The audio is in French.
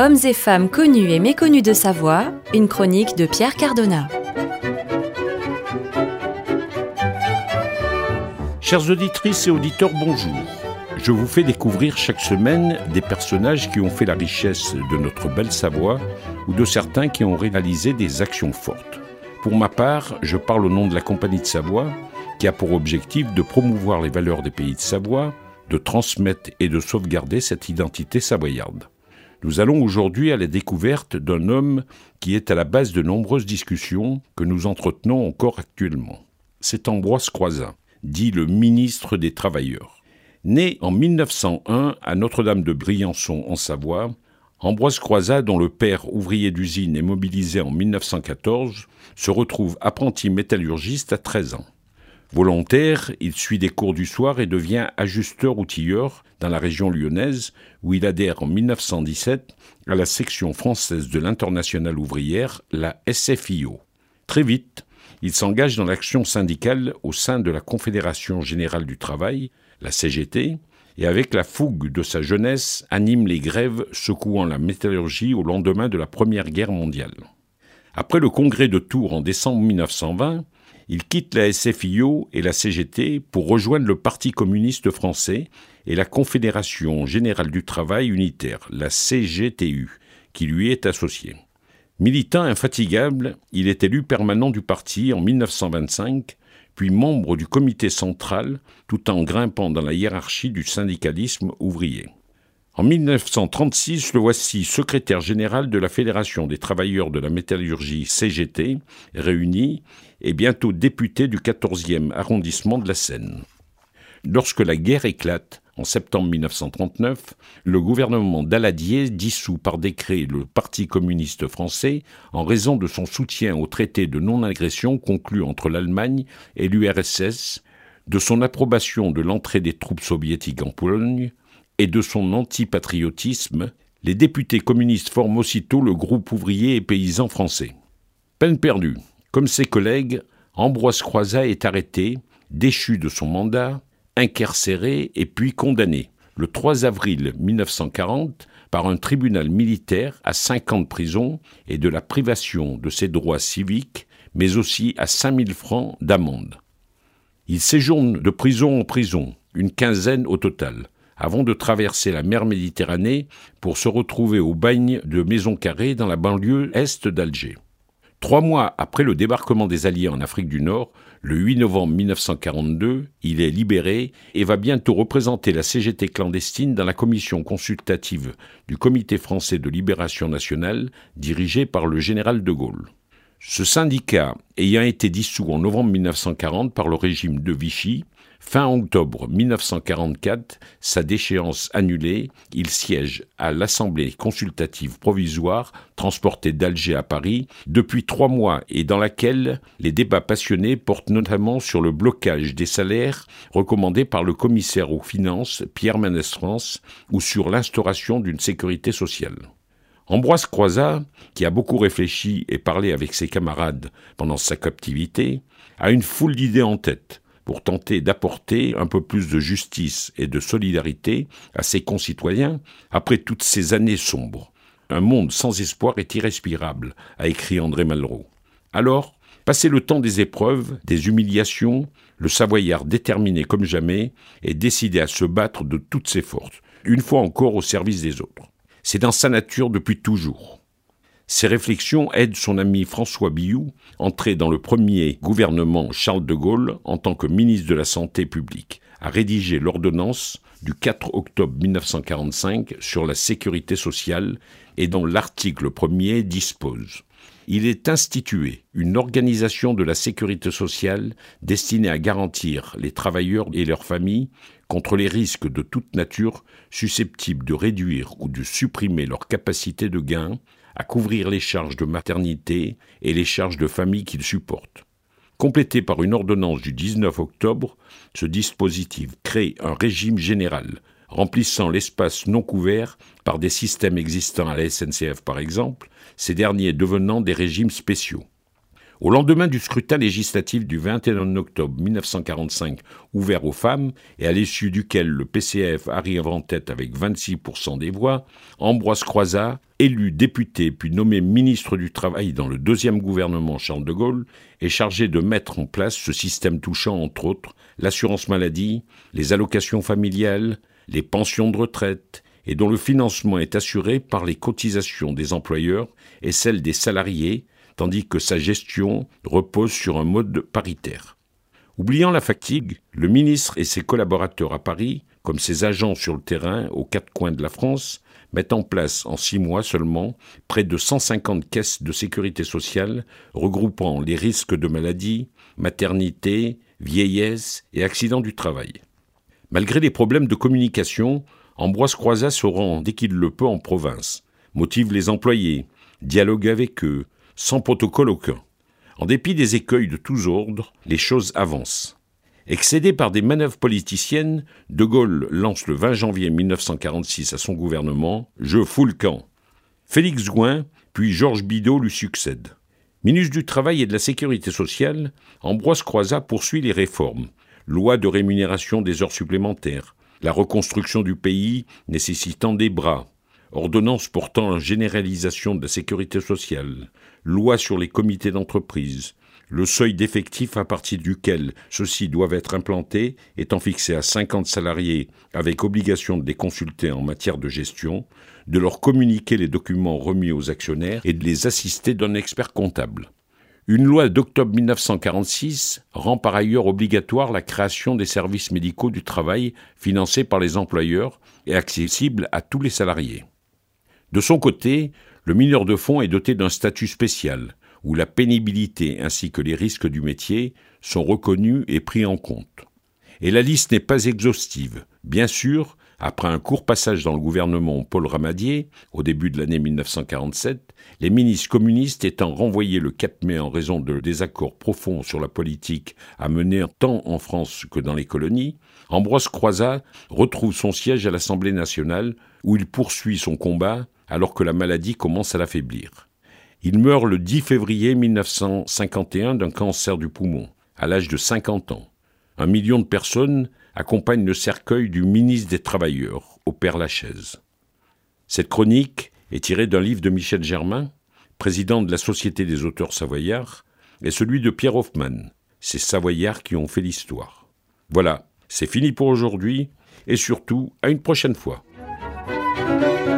Hommes et femmes connus et méconnus de Savoie, une chronique de Pierre Cardona. Chères auditrices et auditeurs, bonjour. Je vous fais découvrir chaque semaine des personnages qui ont fait la richesse de notre belle Savoie ou de certains qui ont réalisé des actions fortes. Pour ma part, je parle au nom de la Compagnie de Savoie, qui a pour objectif de promouvoir les valeurs des pays de Savoie, de transmettre et de sauvegarder cette identité savoyarde. Nous allons aujourd'hui à la découverte d'un homme qui est à la base de nombreuses discussions que nous entretenons encore actuellement. C'est Ambroise Croizat, dit le ministre des Travailleurs. Né en 1901 à Notre-Dame de Briançon en Savoie, Ambroise Croizat, dont le père ouvrier d'usine est mobilisé en 1914, se retrouve apprenti métallurgiste à 13 ans. Volontaire, il suit des cours du soir et devient ajusteur-outilleur dans la région lyonnaise, où il adhère en 1917 à la section française de l'Internationale ouvrière, la SFIO. Très vite, il s'engage dans l'action syndicale au sein de la Confédération générale du travail, la CGT, et avec la fougue de sa jeunesse, anime les grèves secouant la métallurgie au lendemain de la Première Guerre mondiale. Après le congrès de Tours en décembre 1920, il quitte la SFIO et la CGT pour rejoindre le Parti communiste français et la Confédération générale du travail unitaire, la CGTU, qui lui est associée. Militant infatigable, il est élu permanent du parti en 1925, puis membre du comité central, tout en grimpant dans la hiérarchie du syndicalisme ouvrier. En 1936, le voici secrétaire général de la Fédération des travailleurs de la métallurgie CGT, réunie, et bientôt député du 14e arrondissement de la Seine. Lorsque la guerre éclate, en septembre 1939, le gouvernement Daladier dissout par décret le Parti communiste français en raison de son soutien au traité de non-agression conclu entre l'Allemagne et l'URSS, de son approbation de l'entrée des troupes soviétiques en Pologne et de son antipatriotisme. Les députés communistes forment aussitôt le groupe ouvrier et paysan français. Peine perdue. Comme ses collègues, Ambroise Croizat est arrêté, déchu de son mandat, incarcéré et puis condamné, le 3 avril 1940, par un tribunal militaire à 5 ans de prison et de la privation de ses droits civiques, mais aussi à 5 000 francs d'amende. Il séjourne de prison en prison, une quinzaine au total, avant de traverser la mer Méditerranée pour se retrouver au bagne de Maison-Carrée dans la banlieue est d'Alger. 3 mois après le débarquement des Alliés en Afrique du Nord, le 8 novembre 1942, il est libéré et va bientôt représenter la CGT clandestine dans la commission consultative du Comité français de libération nationale, dirigé par le général de Gaulle. Ce syndicat ayant été dissous en novembre 1940 par le régime de Vichy, fin octobre 1944, sa déchéance annulée, il siège à l'Assemblée consultative provisoire, transportée d'Alger à Paris, depuis 3 mois et dans laquelle les débats passionnés portent notamment sur le blocage des salaires recommandé par le commissaire aux finances, Pierre Mendès-France, ou sur l'instauration d'une sécurité sociale. Ambroise Croizat, qui a beaucoup réfléchi et parlé avec ses camarades pendant sa captivité, a une foule d'idées en tête pour tenter d'apporter un peu plus de justice et de solidarité à ses concitoyens après toutes ces années sombres. Un monde sans espoir est irrespirable, a écrit André Malraux. Alors, passé le temps des épreuves, des humiliations, le Savoyard déterminé comme jamais est décidé à se battre de toutes ses forces, une fois encore au service des autres. C'est dans sa nature depuis toujours. Ces réflexions aident son ami François Billoux, entré dans le premier gouvernement Charles de Gaulle en tant que ministre de la Santé publique, à rédiger l'ordonnance du 4 octobre 1945 sur la sécurité sociale et dont l'article 1er dispose. Il est institué une organisation de la sécurité sociale destinée à garantir les travailleurs et leurs familles contre les risques de toute nature susceptibles de réduire ou de supprimer leur capacité de gain, à couvrir les charges de maternité et les charges de famille qu'ils supportent. Complété par une ordonnance du 19 octobre, ce dispositif crée un régime général, remplissant l'espace non couvert par des systèmes existants à la SNCF par exemple, ces derniers devenant des régimes spéciaux. Au lendemain du scrutin législatif du 21 octobre 1945, ouvert aux femmes, et à l'issue duquel le PCF arrive en tête avec 26% des voix, Ambroise Croizat, élu député puis nommé ministre du Travail dans le deuxième gouvernement Charles de Gaulle, est chargé de mettre en place ce système touchant, entre autres, l'assurance maladie, les allocations familiales, les pensions de retraite, et dont le financement est assuré par les cotisations des employeurs et celles des salariés, tandis que sa gestion repose sur un mode paritaire. Oubliant la fatigue, le ministre et ses collaborateurs à Paris, comme ses agents sur le terrain aux quatre coins de la France, mettent en place en 6 mois seulement près de 150 caisses de sécurité sociale regroupant les risques de maladie, maternité, vieillesse et accidents du travail. Malgré les problèmes de communication, Ambroise Croizat se rend dès qu'il le peut en province, motive les employés, dialogue avec eux, sans protocole aucun. En dépit des écueils de tous ordres, les choses avancent. Excédé par des manœuvres politiciennes, De Gaulle lance le 20 janvier 1946 à son gouvernement « Je fous le camp ». Félix Gouin, puis Georges Bidault lui succèdent. Ministre du Travail et de la Sécurité sociale, Ambroise Croizat poursuit les réformes. Loi de rémunération des heures supplémentaires, la reconstruction du pays nécessitant des bras, ordonnance portant la généralisation de la sécurité sociale, loi sur les comités d'entreprise, le seuil d'effectif à partir duquel ceux-ci doivent être implantés étant fixé à 50 salariés avec obligation de les consulter en matière de gestion, de leur communiquer les documents remis aux actionnaires et de les assister d'un expert comptable. Une loi d'octobre 1946 rend par ailleurs obligatoire la création des services médicaux du travail financés par les employeurs et accessibles à tous les salariés. De son côté, le mineur de fonds est doté d'un statut spécial, où la pénibilité ainsi que les risques du métier sont reconnus et pris en compte. Et la liste n'est pas exhaustive. Bien sûr, après un court passage dans le gouvernement Paul Ramadier, au début de l'année 1947, les ministres communistes étant renvoyés le 4 mai en raison de désaccords profonds sur la politique à mener tant en France que dans les colonies, Ambroise Croizat retrouve son siège à l'Assemblée nationale, où il poursuit son combat alors que la maladie commence à l'affaiblir. Il meurt le 10 février 1951 d'un cancer du poumon, à l'âge de 50 ans. 1 million de personnes accompagnent le cercueil du ministre des Travailleurs, au Père-Lachaise. Cette chronique est tirée d'un livre de Michel Germain, président de la Société des auteurs savoyards, et celui de Pierre Hoffmann, ces Savoyards qui ont fait l'histoire. Voilà, c'est fini pour aujourd'hui, et surtout, à une prochaine fois.